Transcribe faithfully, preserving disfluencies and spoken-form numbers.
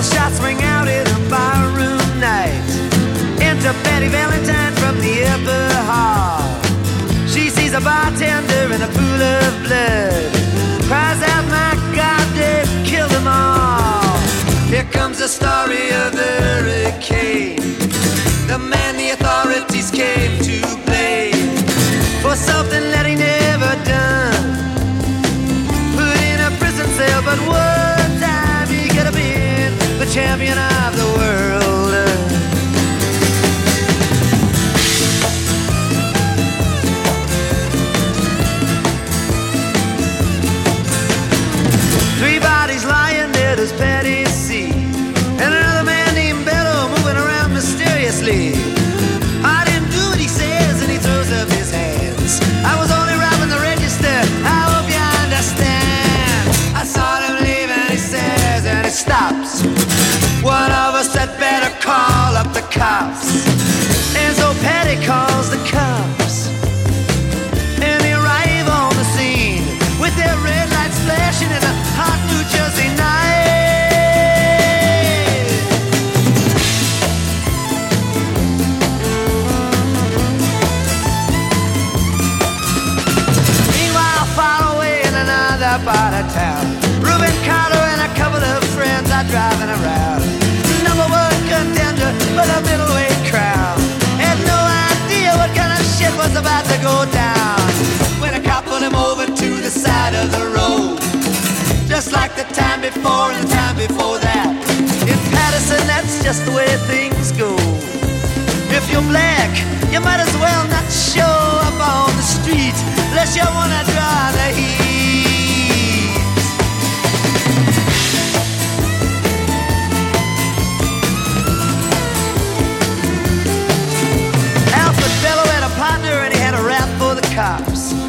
shots ring out in a barroom night. Enter Betty Valentine from the upper hall. She sees a bartender in a pool of blood, cries out, my God, they've killed them all. Here comes the story of the hurricane, the man the authorities came to blame for something that he never done. Put in a prison cell, but one time he could have been the champion of the world. Three bodies lying dead as Patty C, and another man named Bello moving around mysteriously. I didn't do what he says, and he throws up his hands. I was only robbing the register, I hope you understand. I saw him leave and he says, and he stops. One of us had better call up the cops. And so Patty calls the cops, and they arrive on the scene with their red lights flashing in a hot New Jersey night. Meanwhile, far away in another part of town, Reuben Carter and a couple of friends are driving around. Number one contender for the middleweight crown. Had no idea what kind of shit was about to go down when a cop pulled him over to the side of the road, just like the time before and the time before that. In Patterson, that's just the way things go. If you're black, you might as well not show up on the street unless you wanna draw the heat. Alfred Bello had a partner and he had a rap for the cops.